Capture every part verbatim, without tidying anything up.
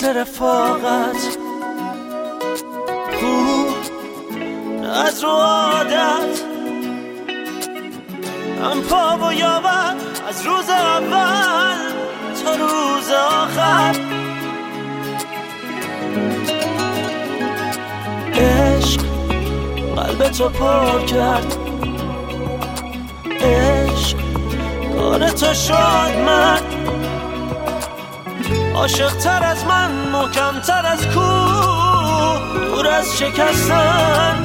رفاقت، خوب از رو عادت، هم پا و یاور از روز اول تا روز آخر. عشق قلب تو پر کرد، عشق کار تو شد من، عاشق تر از من، محکم تر از کوه، دور از شکستن.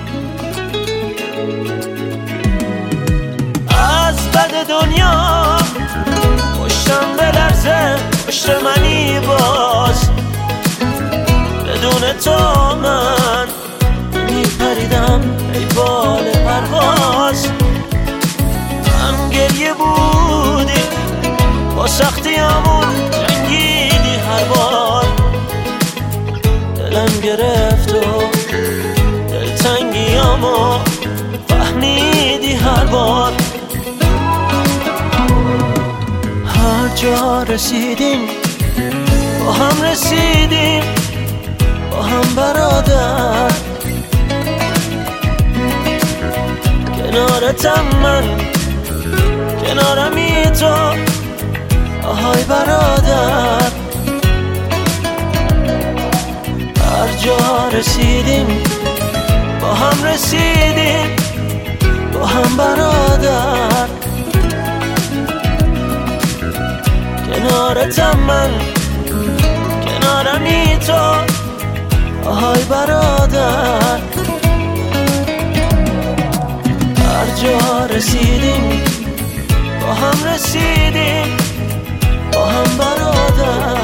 از بد دنیا پشتم بلرزه، پشت منی باز، بدون تو من میپریدم ای بال پرواز. هم گریه بودی با سختیامون، جنگیدی هر بار، دلم گرفت و دلتنگیامو فهمیدی هر بار. هر جا رسیدیم با هم رسیدیم، با هم برادر، کنارتم من، کنارمی تو، آهای برادر. هر جا رسیدیم با هم رسیدیم، با هم برادر، کنارتم من، کنارمی تو، آهای برادر. هر جا رسیدیم با هم رسیدیم، با هم برادر.